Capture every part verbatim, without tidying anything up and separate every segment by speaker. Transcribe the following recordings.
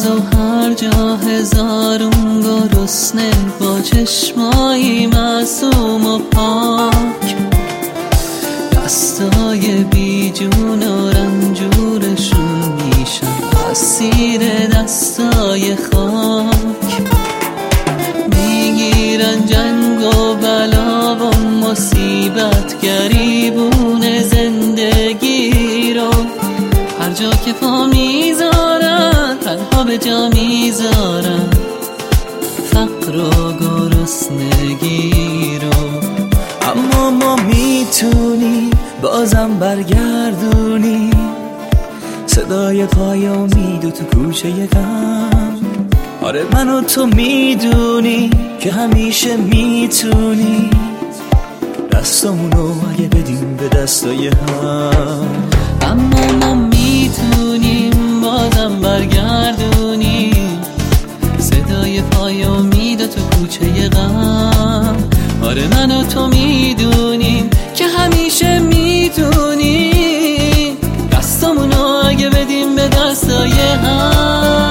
Speaker 1: و هر جا هزارون گرسنه با چشمایی معصوم و پاک، دستای بیجون و رنجورشون میشن اسیر دستای خاک. میگیرن جنگ و بلا و مصیبت گریبون زندگی رو، هر جا که پا میذارن تنها به جا میذارن فقر و گرسنگی رو.
Speaker 2: اما ما میتونی بازم برگردونی صدای پای امید و تو کوچه غم. آره من و تو میدونی که همیشه میتونی دستامونو اگه بدیم به دستای هم.
Speaker 1: اما ما میتونیم بازم برگردونیم صدای پای امید و تو کوچه غم. آره من و تو میدونیم که همیشه میتونیم دستامونو اگه بدیم به دستای هم.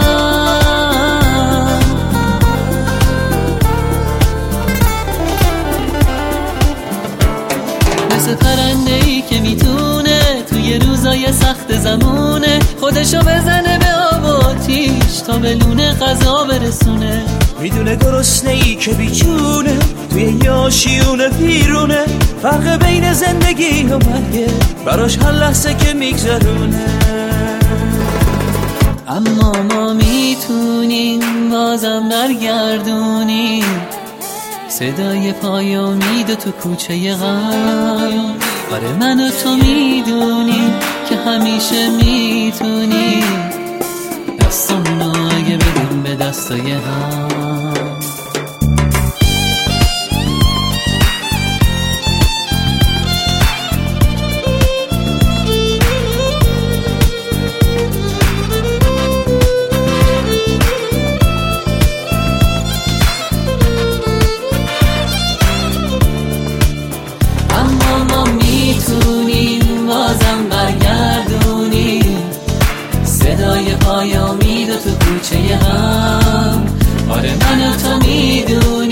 Speaker 1: مثل پرنده‌ای که میتونه توی روزای سخت زمونه خودشو بزنه به آب و آتیش تا به لونه غذا برسونه.
Speaker 2: میدونه گرسنه ای که بیچونه توی یاشیونه پیرونه، فرق بین زندگی و مرگه براش هر لحظه که میگذرونه.
Speaker 1: اما ما میتونیم بازم برگردونیم صدای پای امید تو کوچه غم. آره من و تو میدونیم که همیشه میتونیم دستامونو اگه بدیم به دستای هم. اما ما میتونیم بازم برگردونیم صدای پای امید تو کوچه غم. آره من و تو میدونیم